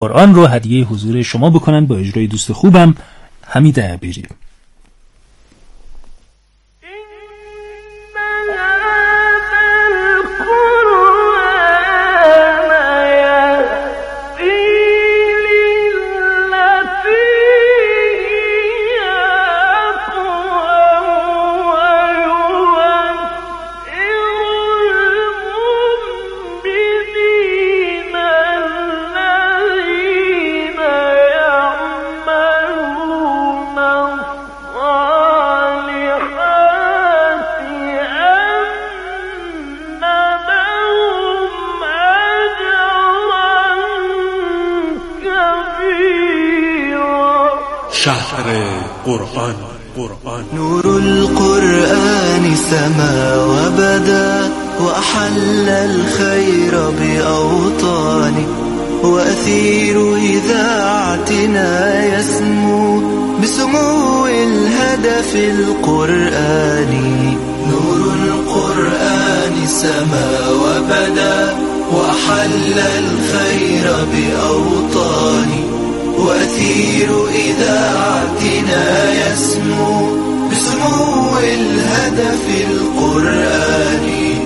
قرآن رو هدیه حضور شما بکنن با اجرای دوست خوبم حمید عبیری. شهر قرآن. نور القرآن سما وبدا وأحل الخير بأوطانه وأثير إذاعتنا يسمو بسمو الهدف القرآني. نور القرآن سما وبدا وأحل الخير بأوطانه وأثير إذاعتنا يسمو بسمو الهدف القرآني.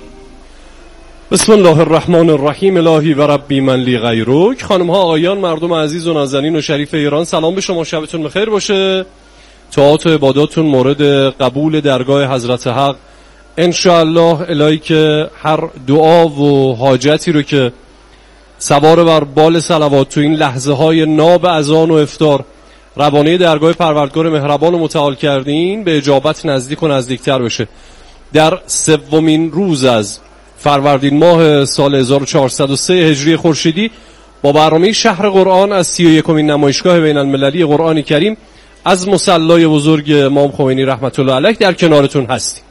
بسم الله الرحمن الرحیم. الهی و ربی من لی غیرک. خانم ها آقایان، مردم عزیز و نازنین و شریف ایران، سلام به شما، شبتون بخیر باشه. طاعات و عباداتون مورد قبول درگاه حضرت حق انشاءالله. الهی که هر دعا و حاجتی رو که سوار بر بال صلوات تو این لحظه های ناب اذان و افطار روانه درگاه پروردگار مهربان و متعال کردین به اجابت نزدیک و نزدیکتر بشه. در سومین روز از فروردین ماه سال 1403 هجری خورشیدی با برنامه شهر قرآن از 31مین نمایشگاه بین المللی قرآن کریم از مصلی بزرگ امام خمینی رحمت الله علیه در کنارتون هستیم.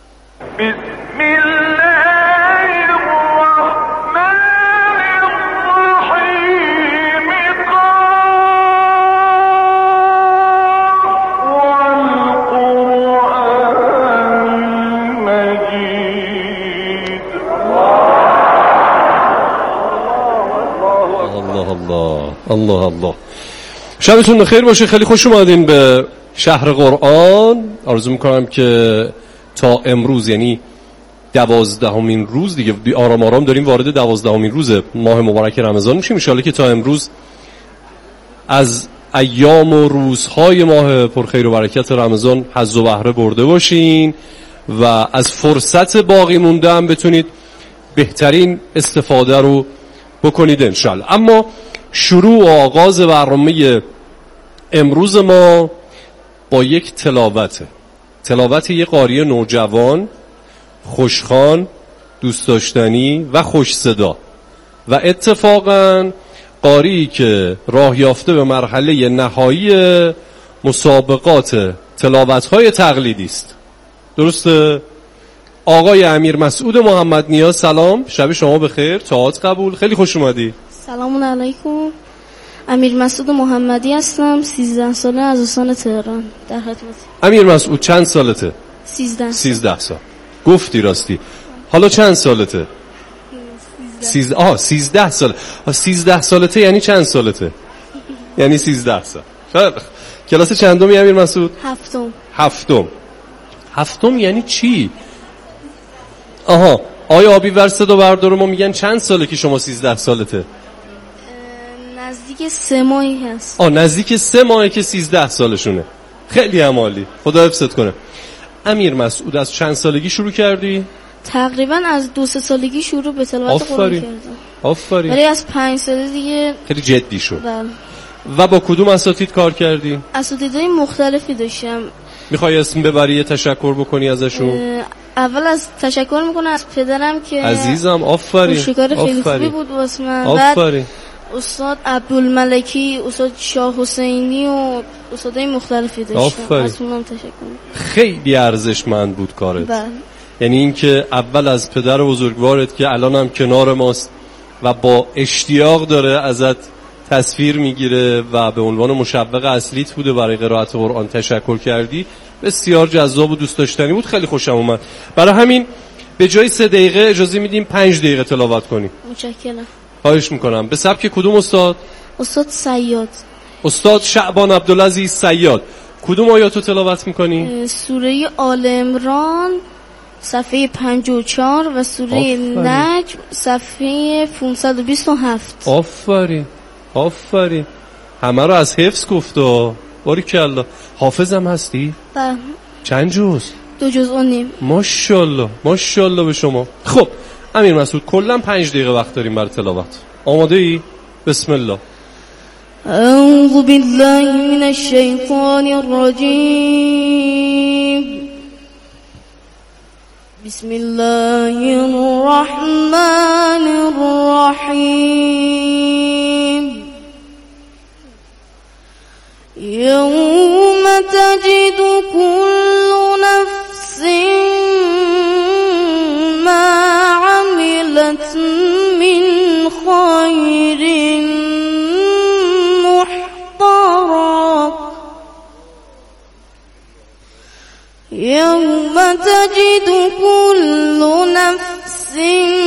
الله شبتون بخیر باشه. خیلی خوش اومدین به شهر قرآن. آرزو میکنم که تا امروز، یعنی 12مین روز دیگه، آرام آرام داریم وارد 12مین روز ماه مبارک رمضان میشیم. ان شاءالله که تا امروز از ایام و روزهای ماه پرخیر و برکت رمضان حظ و بهره برده باشین و از فرصت باقی مونده هم بتونید بهترین استفاده رو بکنید ان شاءالله. اما شروع و آغاز برنامه امروز ما با یک تلاوت یک قاری نوجوان، خوشخوان، دوست داشتنی و خوش صدا و اتفاقاً قاری که راه یافته به مرحله نهایی مسابقات تلاوت‌های تقلیدی است. درسته؟ آقای امیر مسعود محمد نیاز، سلام، شب شما بخیر، طاعات قبول، خیلی خوش اومدی. سلام علیکم. امیر مسعود محمدی هستم، 13 ساله، از استان تهران در خدمت. امیر مسعود چند سالته؟ 13 سال. گفتی راستی. حالا چند سالته؟ 13 سال. 13 سالته یعنی چند سالته؟ یعنی 13 سال. کلاس چندمی امیر مسعود؟ هفتم یعنی چی؟ آها، آیا آبی ور صدا بردار ما میگن چند ساله که شما 13 سالته؟ نزدیک 3 ماهی هست. نزدیک 3 ماهه که 13 سالشونه. خیلی عالی، خدا حفظت کنه. امیر مسعود از چند سالگی شروع کردی؟ تقریبا از 2-3 سالگی شروع به تلاوت قرآن کردم. آفرین. ولی از 5 سال دیگه خیلی جدی شد. بله. و با کدوم اساتید کار کردی؟ اساتیدهای مختلفی داشتم. میخوای اسم ببری، تشکر بکنی ازشون؟ اول از تشکر میکنم از پدرم که عزیزم، آفرین، شکار خیلی خوبی بود واسه من. آفرین. استاد عبدالملکی، استاد شاه حسینی و استادای مختلفی داشتم. از اونم تشکر میکنم. خیلی ارزشمند بود کارت. بله. یعنی اینکه اول از پدر بزرگوارت که الان هم کنار ماست و با اشتیاق داره ازت تصویر میگیره و به عنوان مشوق اصلیت بوده برای قرائت قرآن تشکر کردی، بسیار جذاب و دوست داشتنی بود. خیلی خوشم اومد. برای همین به جای 3 دقیقه اجازه میدیم 5 دقیقه تلاوت کنی. متشکرم. خواهش میکنم. به سبک کدوم استاد؟ استاد صیاد. استاد شعبان عبدالعزیز صیاد. کدوم آیاتو تلاوت میکنی؟ سوره آل عمران صفحه 54 و سوره نجم صفحه 527. آفرین همه رو از حفظ گفته. باریکالله. حافظم هستی؟ بله. چند جز؟ 2 جزء و نیم. ماشاءالله به شما. خب امیر مسعود کلا 5 دقیقه وقت داریم برای تلاوت. آماده ای؟ بسم الله. اعوذ بالله من الشیطان الرجیم. بسم الله الرحمن الرحیم. یوم تجد كل نفس ما عملت من خير محضرا. يوم تجد كل نفس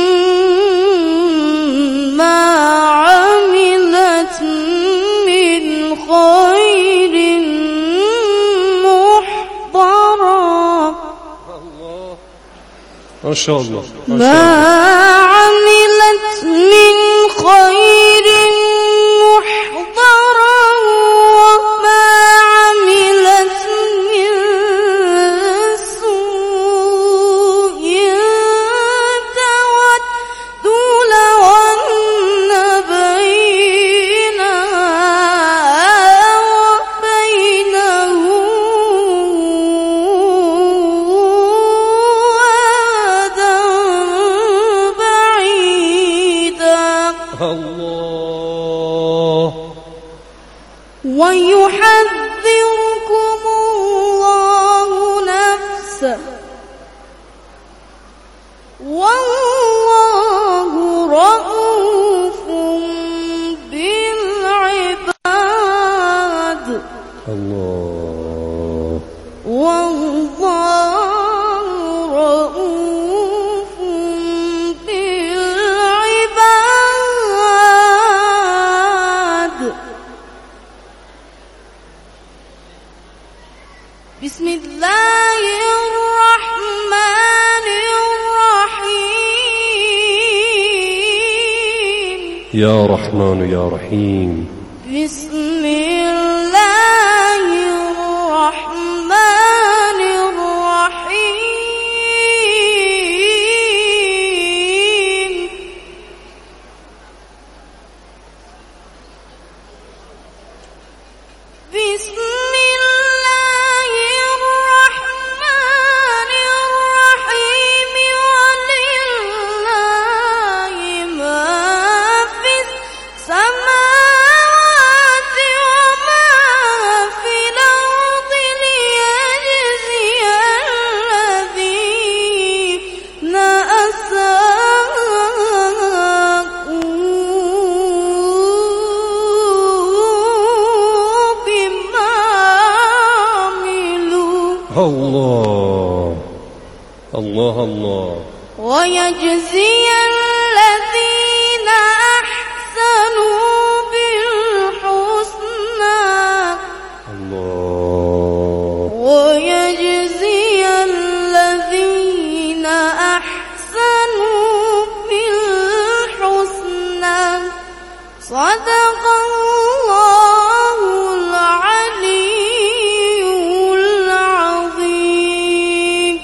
ما عملت من خير محضرا. ما شاء الله. ما عملت من خير محضرا وما عملت من سوء تود لو أن بينها وبينه أمدا بعيدا. الله. ويحذركم الله نفسه والله رؤوف بالعباد. الله. والله رؤوف بالعباد. بسم الله الرحمن الرحيم. يا رحمن يا رحيم. بسم الله الرحمن الرحيم. بسم الله الرحمن الرحيم. ولله ما في السماوات وما في الأرض ليجزي الذين أساءوا بما عملوا. الله. ويجزي الذين أحسنوا بالحسنى. الله. ويجزي الذين أحسنوا بالحسنى. صدق الله العلي العظيم.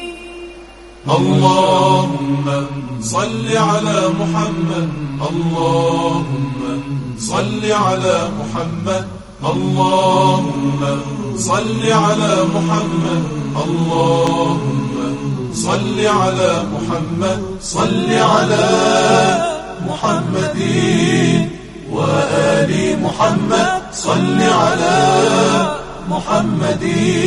اللهم صل على محمد. اللهم صل على محمد. اللهم صل على محمد. اللهم صل على محمد. صل على محمد وآل محمد. صل على محمد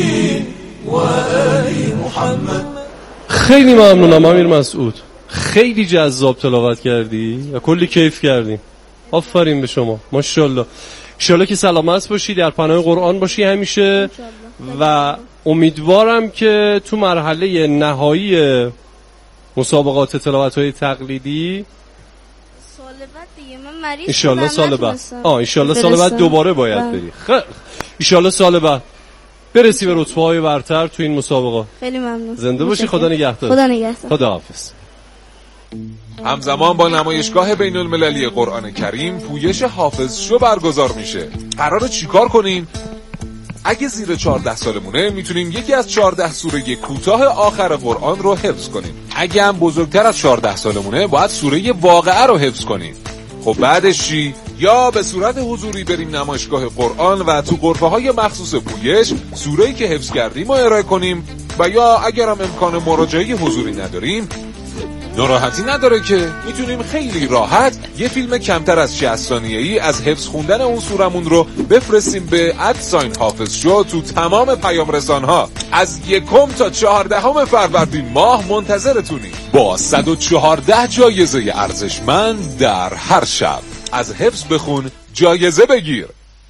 وآل محمد. خیلی ممنونم امیر مسعود. خیلی جذاب تلاوت کردی و کلی کیف کردی. آفرین به شما. ماشاءالله. انشالله که سلامت باشی، در پناه قرآن باشی همیشه و امیدوارم که تو مرحله نهایی مسابقات تلاوت‌های تقلیدی سال بعد دیگه من مریض انشالله سال بعد انشالله سال بعد دوباره باید بری. خیلی انشالله سال بعد برسی به رتبه‌های برتر تو این مسابقه. خیلی ممنون. زنده باشی. خدا نگهدار. خدا نگهدار. خداحافظ. همزمان با نمایشگاه بین المللی قرآن کریم پویش حافظ شو برگزار میشه. قراره چیکار کنیم؟ اگه زیر 14 سالمونه میتونیم یکی از 14 سوره کوتاه آخر قرآن رو حفظ کنیم. اگه هم بزرگتر از 14 سالمونه باید سوره واقعه رو حفظ کنیم. خب بعدش چی؟ یا به صورت حضوری بریم نمایشگاه قرآن و تو غرفه‌های مخصوص پویش سوره‌ای که حفظ کردیم رو ارائه کنیم، و یا اگرم امکان مراجعه حضوری نداریم ناراحتی نداره که میتونیم خیلی راحت یه فیلم کمتر از 60 ثانیه‌ای از حفظ خوندن اون سورمون رو بفرستیم به @حافظ شو تو تمام پیام رسان‌ها. از 1 تا 14 فروردین ماه منتظرتونیم با 114 جایزه ارزشمند در هر شب. از حفظ بخون جایزه بگیر.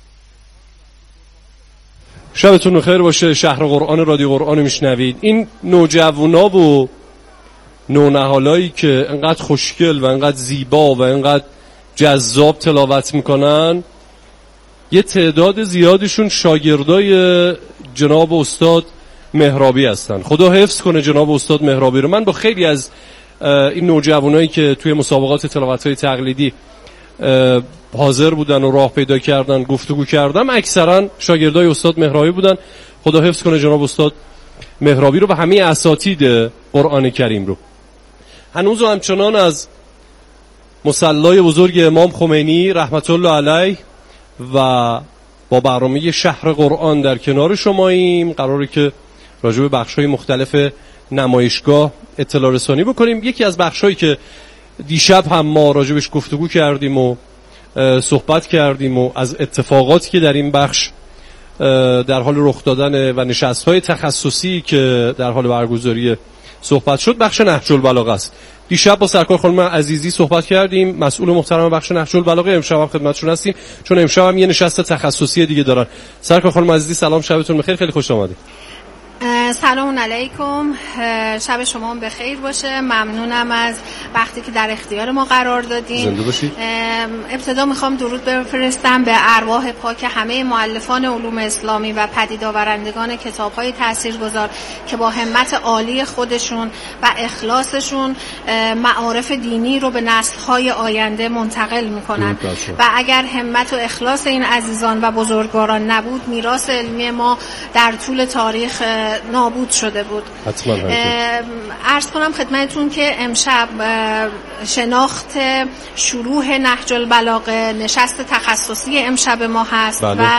شبتون خیر باشه. شهر قرآن رادیو قرآن میشنوید. این نوجوانا و نونهالایی که انقدر خوشگل و انقدر زیبا و انقدر جذاب تلاوت میکنن، یه تعداد زیادشون شاگردای جناب استاد مهرابی هستن. خدا حفظ کنه جناب استاد مهرابی رو. من با خیلی از این نوجوانایی که توی مسابقات تلاوت‌های تقلیدی حاضر بودن و راه پیدا کردن گفتگو کردم، اکثرا شاگردای استاد مهرابی بودن. خدا حفظ کنه جناب استاد مهرابی رو و همه اساتید قرآن کریم رو. هنوز همچنان از مصلای بزرگ امام خمینی رحمت الله علیه و با برنامه شهر قرآن در کنار شماییم. قراره که راجع به بخش‌های مختلف نمایشگاه اطلاع رسانی بکنیم. یکی از بخش‌هایی که دیشب هم ما راجبش گفتگو کردیم و صحبت کردیم و از اتفاقاتی که در این بخش در حال رخ دادن و نشست‌های تخصصی که در حال برگزاری صحبت شد، بخش نهج البلاغه است. دیشب با سرکار خانم عزیزی صحبت کردیم، مسئول محترم بخش نهج البلاغه. امشب هم خدمتشون هستیم چون امشب هم یه نشست تخصصی دیگه دارن. سرکار خانم عزیزی سلام، شبتون بخیر، خیلی خوش آمدید. سلام علیکم، شب شما هم بخیر باشه. ممنونم از وقتی که در اختیار ما قرار دادین. زنده باشید. ابتدا میخوام درود بفرستم به ارواح پاک همه مؤلفان علوم اسلامی و پدید آورندگان کتاب‌های تاثیرگذار که با همت عالی خودشون و اخلاصشون معارف دینی رو به نسل‌های آینده منتقل میکنن و اگر همت و اخلاص این عزیزان و بزرگواران نبود، میراث علمی ما در طول تاریخ نابود شده بود. حتما عرض کنم خدمتتون که امشب شناخت شروح نهج البلاغه نشست تخصصی امشب ما هست. بله. و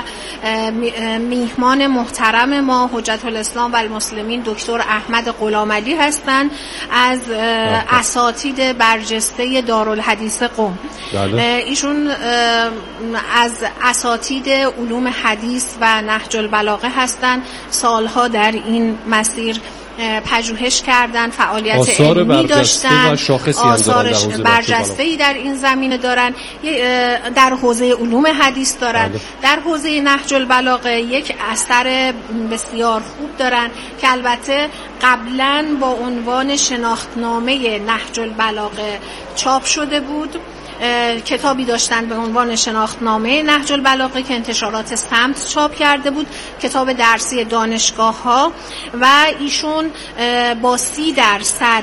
میهمان محترم ما حجت الاسلام و المسلمین دکتر احمد غلامعلی هستند از اساتید برجسته دارالحدیث قم. بله. ایشون از اساتید علوم حدیث و نهج البلاغه هستند. سالها در این مسیر پژوهش کردن، فعالیت علمی داشتن، آثار برجسته‌ای در این زمینه دارن، در حوزه علوم حدیث دارن. بله. در حوزه نهج البلاغه یک اثر بسیار خوب دارن که البته قبلا با عنوان شناختنامه نهج البلاغه چاپ شده بود. کتابی داشتن به عنوان شناختنامه نهج البلاغه که انتشارات سمت چاپ کرده بود، کتاب درسی دانشگاه‌ها، و ایشون با 30%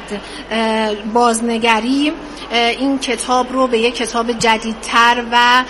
بازنگری این کتاب رو به یک کتاب جدیدتر و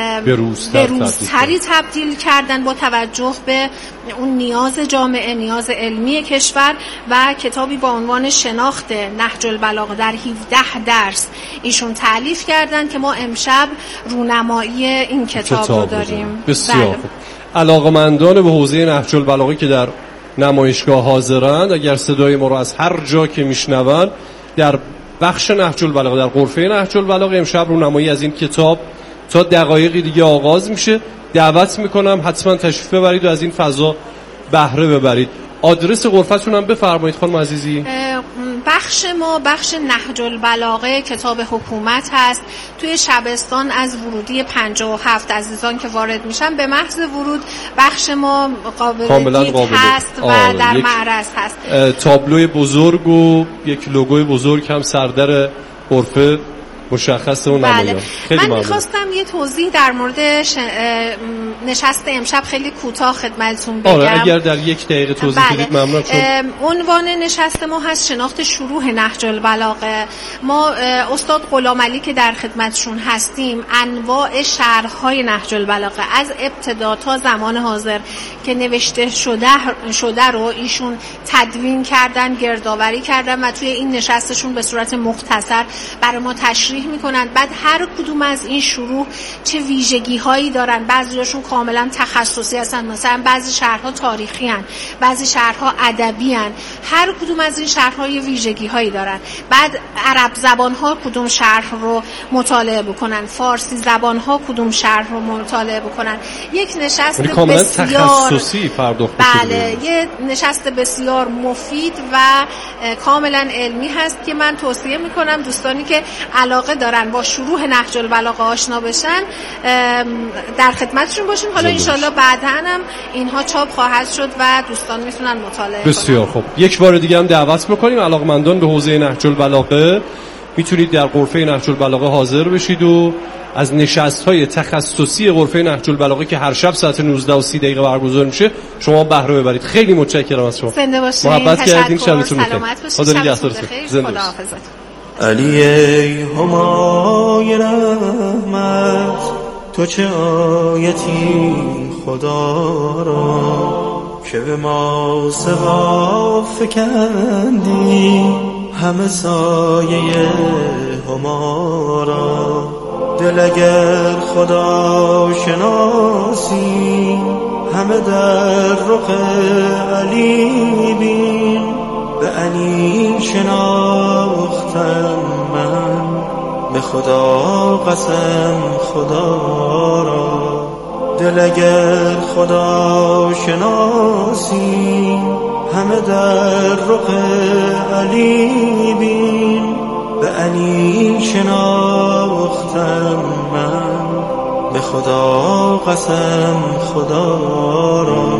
بروزتری تبدیل کردن با توجه به اون نیاز جامعه، نیاز علمی کشور، و کتابی با عنوان شناخت نهج البلاغه در 17 درس ایشون تألیف کردن که ما امشب رونمایی این کتاب رو داریم. بسیار خوب. علاقه‌مندان به حوزه نهج البلاغه که در نمایشگاه حاضرند، اگر صدای ما رو از هر جا که میشنون در بخش نهج البلاغه، در غرفه نهج البلاغه، امشب رونمایی از این کتاب تا دقایقی دیگه آغاز میشه. دعوت میکنم حتما تشریف ببرید و از این فضا بهره ببرید. آدرس غرفتون هم بفرمایید خانم عزیزی. بخش ما بخش نهج البلاغه کتاب حکومت هست. توی شبستان از ورودی 57 عزیزان که وارد میشن به محض ورود بخش ما قابل دید هست و در معرض هست. تابلوی بزرگ و یک لوگوی بزرگ هم سردر غرفه مشخص اون نمایان. من میخواستم یه توضیح در مورد نشست امشب خیلی کوتاه خدمتتون بگم. اگر در 1 دقیقه توضیح بدید ممنون. عنوان نشست ما هست شناخت شروح نهج البلاغه. ما استاد غلامعلی که در خدمتشون هستیم انواع شرح‌های نهج البلاغه از ابتدا تا زمان حاضر که نوشته شده رو ایشون تدوین کردن، گردآوری کردن و توی این نشستشون به صورت مختصر برای ما تشریح میکنن. بعد هر کدوم از این شروح چه ویژگی هایی دارن، بعضیاشون کاملا تخصصی هستن، مثلا بعضی شرح‌ها تاریخی هستن، بعضی شرح‌ها ادبی هستن. هر کدوم از این شرح‌ها ویژگی هایی دارن. بعد عرب زبان ها کدوم شرح رو مطالعه بکنن، فارسی زبان ها کدوم شرح رو مطالعه بکنن. یک نشست بسیار تخصصی پرداخته بله، یه نشست بسیار مفید و کاملا علمی هست که من توصیه میکنم دوستانی که علاقه دارن با شروح نهج البلاغه آشنا بشن در خدمتشون باشیم. حالا انشالله بعداً هم اینها چاپ خواهد شد و دوستان میتونن مطالعه کنن. بسیار خوب. یک بار دیگه هم دعوت میکنیم علاقمندان به حوزه نهج البلاغه میتونید در غرفه نهج البلاغه حاضر بشید و از نشست‌های تخصصی غرفه نهج البلاغه که هر شب ساعت 19:30 برگزار میشه شما بهره ببرید. خیلی متشکرم از شما. زنده باشید. محبت کردین. شبتون بخیر. خدا نگهدارتون. خداحافظ. علی ای همای رحمت تو چه آیتی خدا را که به ما سوا فکندی همه سایه هما را. دل اگر خدا شناسی همه در رخ علی بین. به علی شناختم من به خدا قسم خدا را. دل اگر خدا شناسی همه در رخ علی بین. به علی شناختم من به خدا قسم خدا را.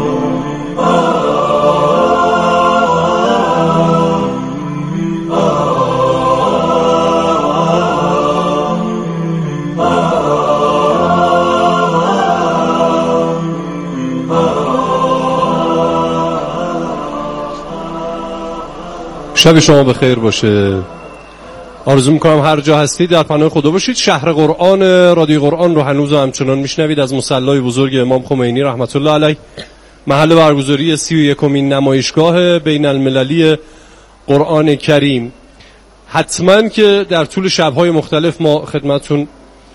شب شما بخیر باشه. آرزو میکنم هر جا هستید در پناه خدا باشید. شهر قرآن رادیو قرآن رو هنوز همچنان میشنوید از مصلی بزرگ امام خمینی رحمت الله علیه، محل برگزاری 31مین نمایشگاه بین المللی قرآن کریم. حتما که در طول شب‌های مختلف ما خدمتتون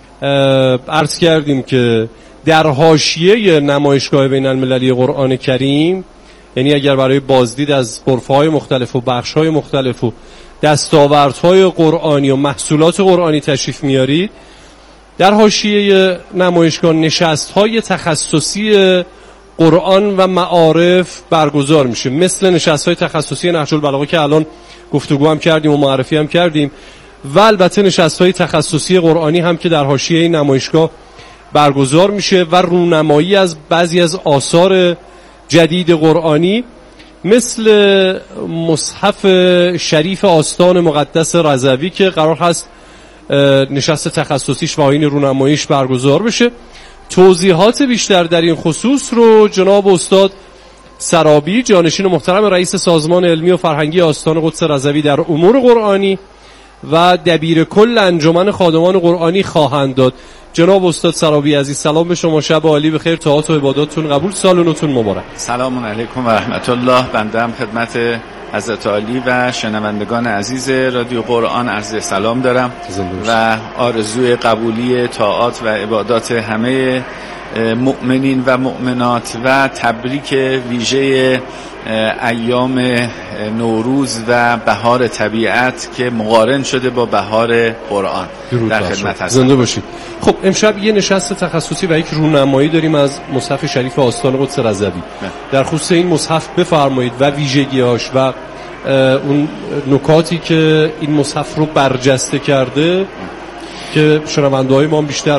عرض کردیم که در حاشیه نمایشگاه بین المللی قرآن کریم، یعنی اگر برای بازدید از غرفه‌های مختلف و بخش‌های مختلف و دستاوردهای قرآنی و محصولات قرآنی تشریف میارید، در حاشیه نمایشگاه نشست‌های تخصصی قرآن و معارف برگزار میشه، مثل نشست‌های تخصصی نهج البلاغه که الان گفتگو هم کردیم و معرفی هم کردیم، و البته نشست‌های تخصصی قرآنی هم که در حاشیه این نمایشگاه برگزار میشه و رونمایی از بعضی از آثار جدید قرآنی مثل مصحف شریف آستان مقدس رضوی که قرار هست نشست تخصصیش و آیین رونماییش برگزار بشه. توضیحات بیشتر در این خصوص رو جناب استاد سرابی، جانشین محترم رئیس سازمان علمی و فرهنگی آستان قدس رضوی در امور قرآنی و دبیر کل انجمن خادمان قرآنی خواهند داد. جناب استاد سرابی عزیز، سلام به شما، شب عالی بخیر، طاعات و عباداتتون قبول، سال نوتون مبارک. سلام علیکم و رحمت الله. بنده هم خدمت حضرت عالی و شنوندگان عزیز رادیو قرآن عرض سلام دارم و آرزوی قبولی طاعات و عبادات همه مؤمنین و مؤمنات و تبریک ویژه ایام نوروز و بهار طبیعت که مقارن شده با بهار قرآن در خدمت هستم. زنده باشید. خب امشب یه نشست تخصصی و یک رونمایی داریم از مصحف شریف آستان قدس رضوی. در خصوص این مصحف بفرمایید و ویژگی‌هاش و اون نکاتی که این مصحف رو برجسته کرده که شنونده‌های ما بیشتر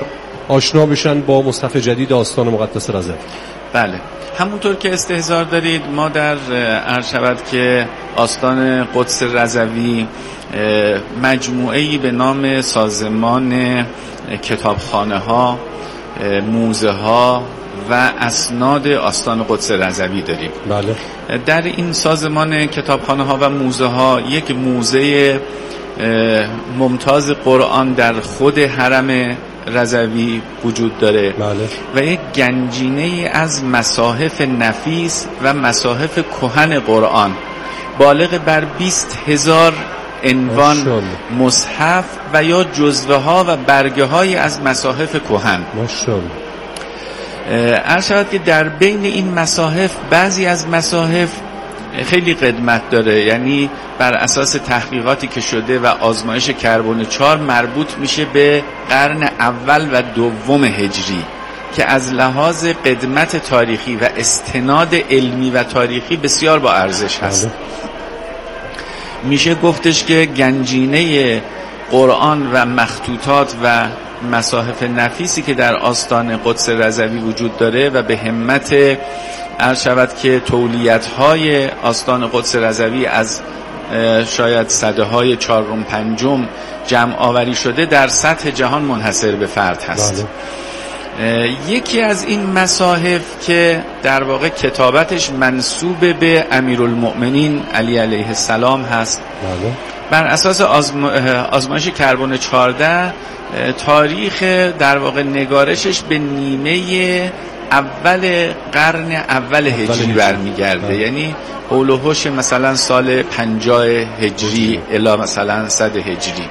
آشنا بشن با مصحف جدید آستان مقدس رضوی. بله، همونطور که استحضار دارید ما در عرض شود که آستان قدس رضوی مجموعه‌ای به نام سازمان کتابخانه ها، موزه ها و اسناد آستان قدس رضوی داریم. بله. در این سازمان کتابخانه ها و موزه ها یک موزه ممتاز قرآن در خود حرم رضوی وجود داره. بله. و یک گنجینه از مصاحف نفیس و مصاحف کهن قرآن بالغ بر 20,000 عنوان مصحف و یا جزوه ها و برگه های از مصاحف کهن. ماشاءالله. عرض شود که در بین این مصاحف بعضی از مصاحف خیلی قدمت داره، یعنی بر اساس تحقیقاتی که شده و آزمایش کربن 4 مربوط میشه به قرن اول و دوم هجری که از لحاظ قدمت تاریخی و استناد علمی و تاریخی بسیار با ارزش هست. میشه گفتش که گنجینه قرآن و مخطوطات و مصاحف نفیسی که در آستان قدس رضوی وجود داره و به همت عرض شود که تولیت‌های آستان قدس رضوی از شاید سده‌های 4 و 5 جمع آوری شده در سطح جهان منحصر به فرد هست. یکی از این مصاحف که در واقع کتابتش منسوب به امیرالمؤمنین علی علیه السلام هست، بر اساس آزمایش کربن 14 تاریخ در واقع نگارشش به نیمه اول قرن اول هجری برمیگرده، یعنی حول و حوش مثلا سال 50 هجری الی مثلا 100 هجری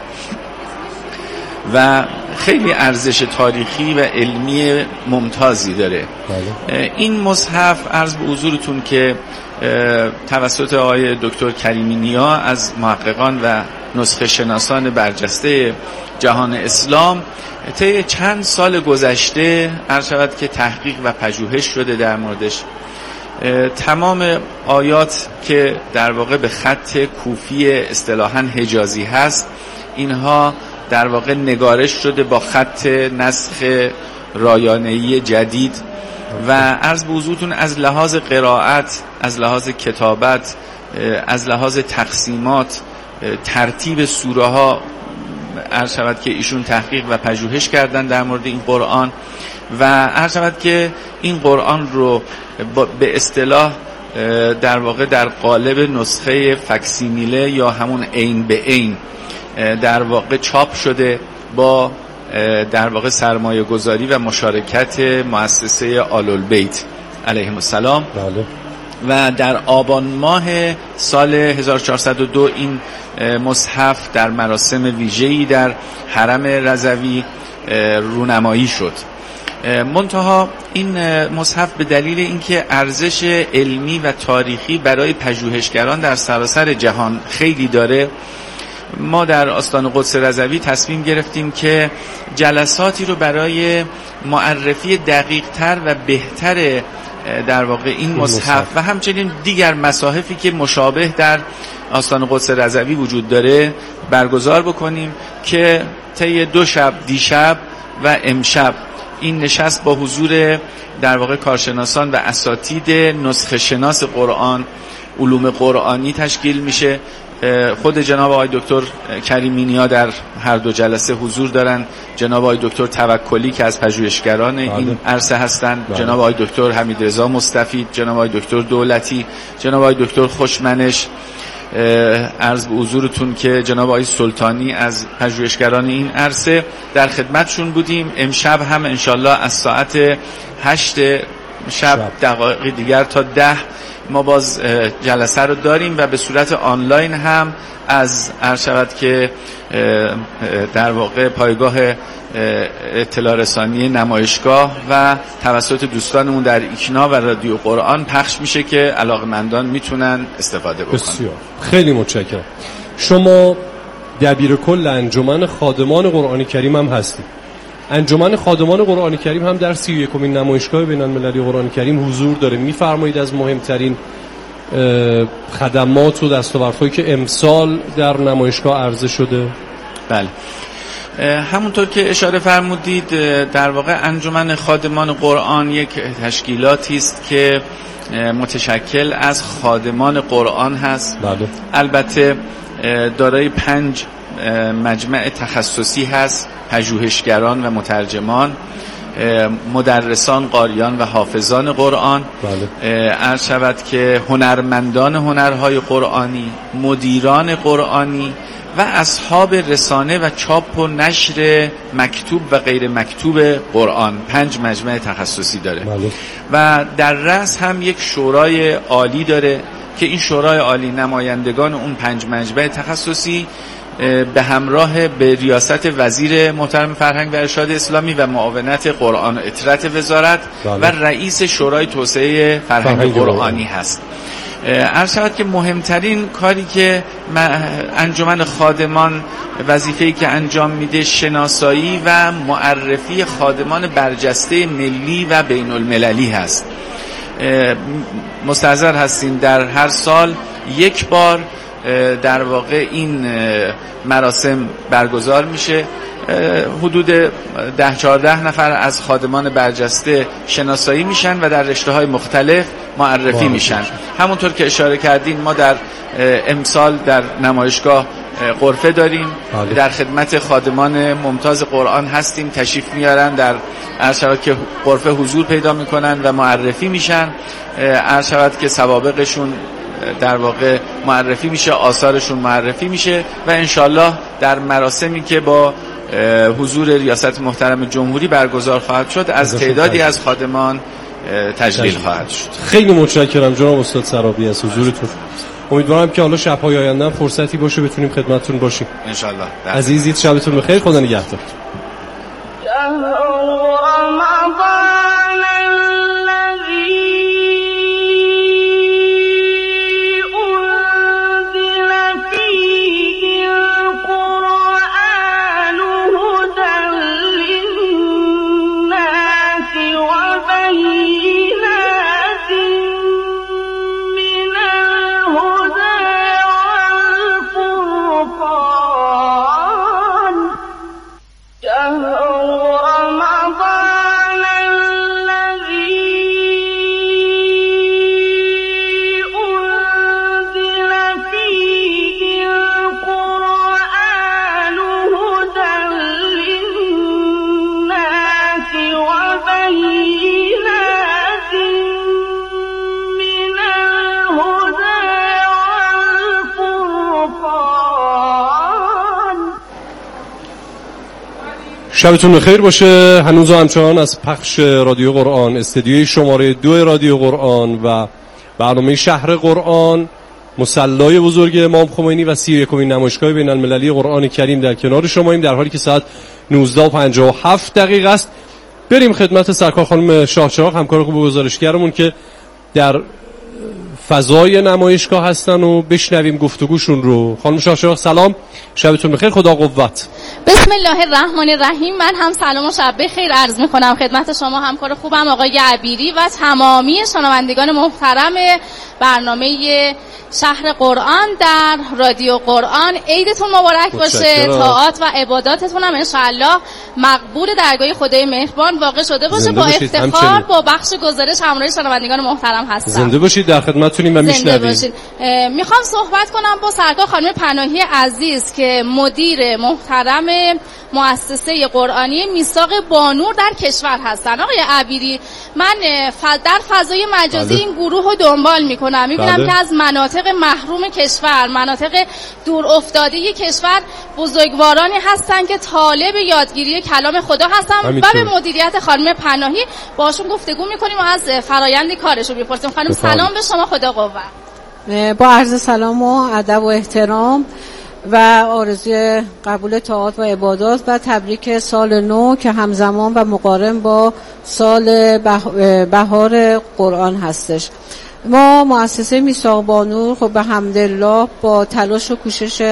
و خیلی ارزش تاریخی و علمی ممتازی داره. این مصحف عرض به حضورتون که توسط آقای دکتر کریمی نیا از محققان و نسخه شناسان برجسته جهان اسلام طی چند سال گذشته عرض شود که تحقیق و پژوهش شده در موردش. تمام آیات که در واقع به خط کوفی اصطلاحاً حجازی هست اینها در واقع نگارش شده با خط نسخ رایانه‌ای جدید و عرض به حضورتون از لحاظ قرائت، از لحاظ کتابت، از لحاظ تقسیمات، ترتیب سوره ها عرض شود که ایشون تحقیق و پژوهش کردن در مورد این قرآن و عرض شود که این قرآن رو به اصطلاح در واقع در قالب نسخه فکسیمیله یا همون عین به عین در واقع چاپ شده با در واقع سرمایه گذاری و مشارکت مؤسسه آل‌البیت علیهم السلام. و در آبان ماه سال 1402 این مصحف در مراسم ویژه‌ای در حرم رضوی رونمایی شد. منتها این مصحف به دلیل اینکه ارزش علمی و تاریخی برای پژوهشگران در سراسر جهان خیلی داره، ما در آستان قدس رضوی تصمیم گرفتیم که جلساتی رو برای معرفی دقیق‌تر و بهتر در واقع این مصحف و همچنین دیگر مصاحفی که مشابه در آستان قدس رضوی وجود داره برگزار بکنیم که طی 2 شب، دیشب و امشب این نشست با حضور در واقع کارشناسان و اساتید نسخه شناس قرآن، علوم قرآنی تشکیل میشه. خود جناب آقای دکتر کریمی نیا در هر 2 جلسه حضور دارن، جناب آقای دکتر توکلی که از پژوهشگران این عرصه هستند، جناب آقای دکتر حمیدرضا مستفید، جناب آقای دکتر دولتی، جناب آقای دکتر خوشمنش، عرض به حضورتون که جناب آقای سلطانی از پژوهشگران این عرصه در خدمتشون بودیم. امشب هم انشالله از ساعت 8 شب دقایق دیگر تا 10 ما باز جلسه رو داریم و به صورت آنلاین هم از عرض شود که در واقع پایگاه اطلاع رسانی نمایشگاه و توسط دوستانمون در ایکنا و رادیو قرآن پخش میشه که علاقمندان میتونن استفاده بکنن. بسیار خیلی متشکرم. شما دبیر کل انجمن خادمان قرآن کریم هم هستید. انجمن خادمان قرآن کریم هم در 31مین نمایشگاه بین‌المللی قرآن کریم حضور داره. میفرمایید از مهمترین خدمات و دستاوردهایی که امسال در نمایشگاه عرضه شده؟ بله، همونطور که اشاره فرمودید در واقع انجمن خادمان قرآن یک تشکیلاتی است که متشکل از خادمان قرآن هست. بله. البته دارای 5 مجمع تخصصی هست: پژوهشگران و مترجمان، مدرسان، قاریان و حافظان قرآن. بله. عرض شود که هنرمندان هنرهای قرآنی، مدیران قرآنی و اصحاب رسانه و چاپ و نشر مکتوب و غیر مکتوب قرآن. 5 مجمع تخصصی داره. بله. و در رأس هم یک شورای عالی داره که این شورای عالی نمایندگان اون 5 مجمع تخصصی به همراه به ریاست وزیر محترم فرهنگ و ارشاد اسلامی و معاونت قرآن و اطرت وزارت و رئیس شورای توسعه فرهنگ قرآنی هست. عرض شود که مهمترین کاری که انجمن خادمان وظیفه‌ای که انجام میده شناسایی و معرفی خادمان برجسته ملی و بین المللی هست. مستحضر هستیم در هر سال یک بار در واقع این مراسم برگزار میشه. حدود 10-14 نفر از خادمان برجسته شناسایی میشن و در رشته‌های مختلف معرفی میشن. همونطور که اشاره کردین ما در امسال در نمایشگاه غرفه داریم. در خدمت خادمان ممتاز قرآن هستیم، تشریف میارن در عرض شود که غرفه حضور پیدا میکنن و معرفی میشن. عرض شود که سوابقشون در واقع معرفی میشه، آثارشون معرفی میشه و انشالله در مراسمی که با حضور ریاست محترم جمهوری برگزار خواهد شد از تعدادی از خادمان تجلیل خواهد شد. خیلی متشکرم جناب استاد سرابی از حضورتون. امیدوارم که حالا شب‌های آینده فرصتی باشه بتونیم خدمتتون باشیم انشالله. عزیزید شبتون بخیر، خدا نگهدار. شبتون بخیر باشه. هنوز همچنان از پخش رادیو قرآن، استدیوی شماره 2 رادیو قرآن و برنامه شهر قرآن، مصلای بزرگ امام خمینی و 31مین نمایشگاه بین المللی قرآن کریم در کنار شماییم، در حالی که ساعت 19:57 است. بریم خدمت سرکار خانم شاهچراغ، همکار خوب گزارشگرمون که در فضای نمایشگاه هستن و بشنویم گفتگوشون رو. خانم شاهچراغ سلام، شبتون بخیر، خدا قوت. بسم الله الرحمن الرحیم. من هم سلام و شب بخیر عرض می‌کنم خدمت شما همکار خوبم آقای عبیری و تمامی شنوندگان محترم برنامه شهر قرآن در رادیو قرآن. عیدتون مبارک باشه، طاعات و عباداتتون هم انشاءالله مقبول درگاه خدای مهربان واقع شده باشه. با افتخار با بخش گزارش همراه شنوندگان محترم هستم. زنده باشید، در خدمتتونیم و میشنویم. میخوام صحبت کنم با سرکار خانم پناهی عزیز که مدیر محترم مؤسسه قرآنی میثاق بانور در کشور هستن. آقای عبیری، من در فضای مجازی این گروه رو دنبال میکنم، میبینم که از مناطق محروم کشور، مناطق دور افتاده کشور بزرگوارانی هستن که طالب یادگیری کلام خدا هستن و به مدیریت خانم پناهی باشون گفتگو میکنیم و از فرایند کارشون میپرسیم. خانم سلام به شما، خدا قوت. با عرض سلام و ادب و احترام و آرزوی قبول طاعات و عبادات و تبریک سال نو که همزمان و مقارن با سال بهار قرآن هستش. ما مؤسسه میثاق بانور خب به حمدالله با تلاش و کوشش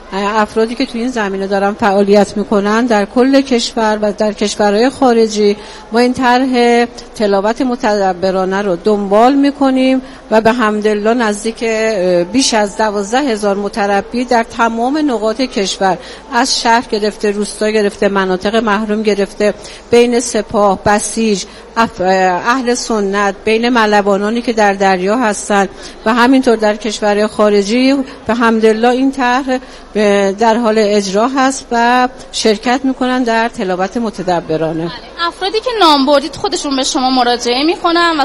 افرادی که توی این زمینه دارن فعالیت میکنن در کل کشور و در کشورهای خارجی ما این طرح تلاوت متدبرانه رو دنبال میکنیم و به حمدالله نزدیک بیش از 12,000 متربی در تمام نقاط کشور، از شهر گرفته، روستا گرفته، مناطق محروم گرفته، بین سپاه، بسیج، اهل سنت، بین ملوانانی که در دریا هستند و همینطور در کشورهای خارجی به حمدالله این طرح در حال اجرا هست و شرکت میکنن در تلاوت متدبرانه. افرادی که نام بردید خودشون به شما مراجعه میکنن و